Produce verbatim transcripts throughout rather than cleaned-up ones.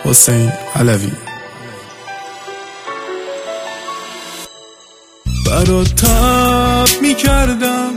حسین علوی. برات تب میکردم،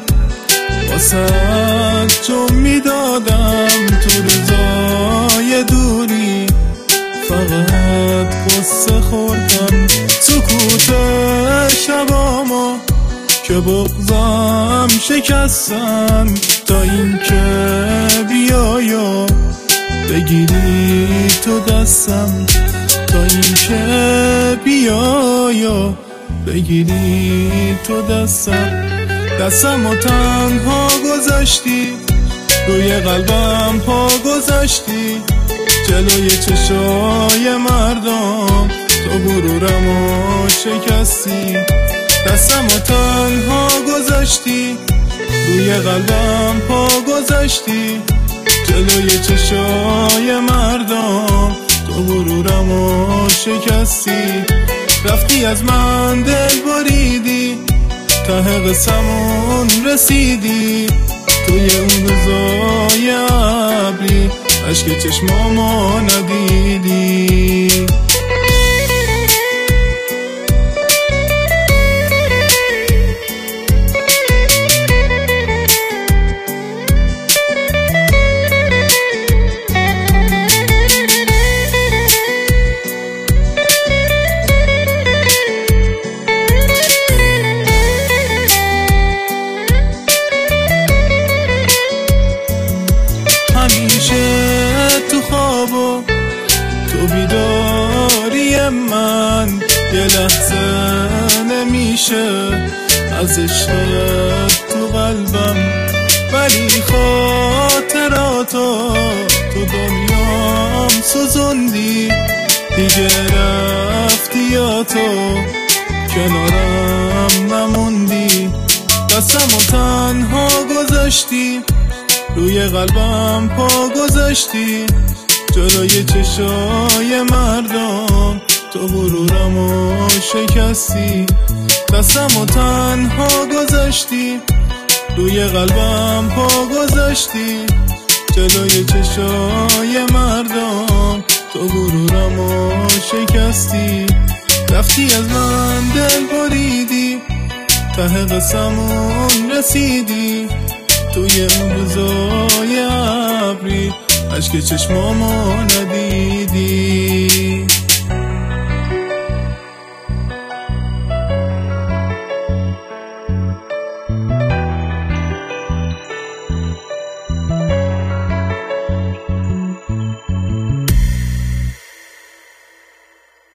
واسه تو میدادم، تو روزای دوری فقط قصه خوردم. سکوت شبامو که بغضم شکستن، تا اینکه بیای و بگیری تو دستم، تا اینکه بیای و بگیری تو دستم. دستم و تنها گذاشتی، روی قلبم پا گذاشتی، جلوی چشای مردم تو غرورم و شکستی. دستم و تنها گذاشتی، روی قلبم پا گذاشتی، جلوی چشای مردم تو غرورم و شکستی. رفتی از من دل بریدی، ته قصمون رسیدی، توی اون روزای ابری اشک چشمامو ندیدی. تو بیداری من یه لحظه نمیشه از عشقت تو قلبم، ولی خاطراتو تو دنیام سوزوندی، دیگه رفتی یا تو کنارم نموندی. دستم و تنها گذاشتی، روی قلبم پا گذاشتی، جلوی چشای مردم تو غرورم و شکستی. دستم و تنها گذاشتی، روی قلبم پا گذاشتی، جلوی چشای مردم تو غرورم و شکستی. رفتی از من دل بریدی، ته قصمون رسیدی، توی اون روزای ابری اشک چشمامو ندیدی.